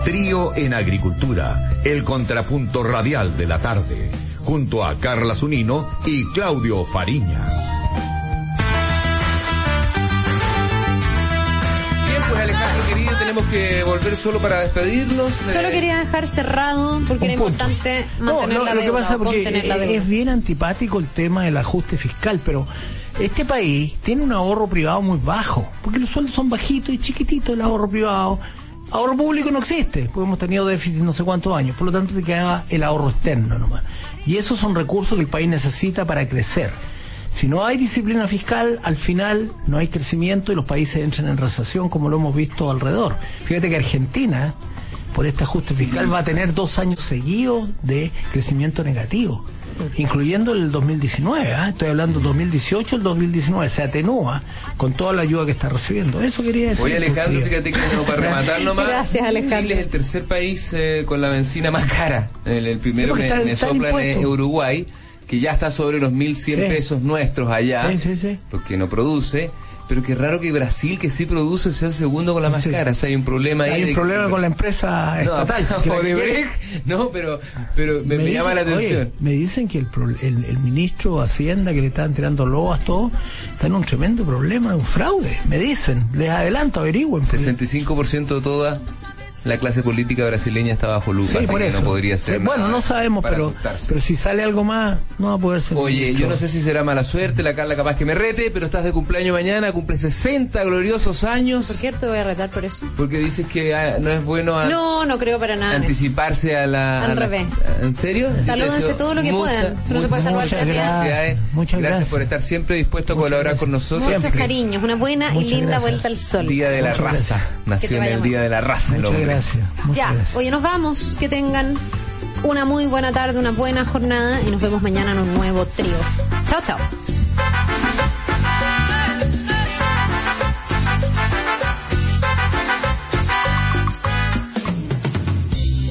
Trío en Agricultura, el contrapunto radial de la tarde, junto a Carla Zunino y Claudio Fariña. Bien, pues Alejandro querido, tenemos que volver solo para despedirnos. Solo quería dejar cerrado, porque era importante mantener la deuda. Lo que pasa porque la deuda. es bien antipático el tema del ajuste fiscal, pero este país tiene un ahorro privado muy bajo, porque los sueldos son bajitos y chiquititos el ahorro privado. Ahorro público no existe, porque hemos tenido déficit no sé cuántos años, por lo tanto te queda el ahorro externo nomás. Y esos son recursos que el país necesita para crecer. Si no hay disciplina fiscal, al final no hay crecimiento y los países entran en recesión, como lo hemos visto alrededor. Fíjate que Argentina, por este ajuste fiscal, va a tener 2 años seguidos de crecimiento negativo, incluyendo el 2019, estoy hablando 2018, el 2019, se atenúa con toda la ayuda que está recibiendo. Eso quería decir. Oye, Alejandro, fíjate que para rematar nomás, gracias, Alejandro. Chile es el tercer país con la benzina más cara. El primero sí, me soplan es Uruguay, que ya está sobre los 1.100 pesos nuestros allá, porque no produce. Pero qué raro que Brasil, que sí produce, sea el segundo con la más cara. O sea, hay un problema ahí. Hay un problema con la empresa estatal. No, pero me llama la atención. Oye, me dicen que el ministro de Hacienda, que le están tirando loas, todo, está en un tremendo problema, un fraude. Me dicen, les adelanto, averigüen. 65% de toda la clase política brasileña está bajo lupa, así que no podría ser. Bueno, no sabemos, pero si sale algo más, no va a poder ser. Oye, yo no sé si será mala suerte, la Carla capaz que me rete, pero estás de cumpleaños mañana, cumple 60 gloriosos años. ¿Por qué te voy a retar por eso? Porque dices que no es bueno no creo para nada anticiparse a la... Al revés. ¿En serio? Salúdense todo lo que puedan. No se puede salvar Muchas gracias por estar siempre dispuesto a colaborar con nosotros. Muchos cariños, una buena y linda vuelta al sol. Día de la raza. Nació en el Día de la Raza el hombre. Gracias. Gracias. Oye, nos vamos. Que tengan una muy buena tarde, una buena jornada y nos vemos mañana en un nuevo trío. Chao, chao.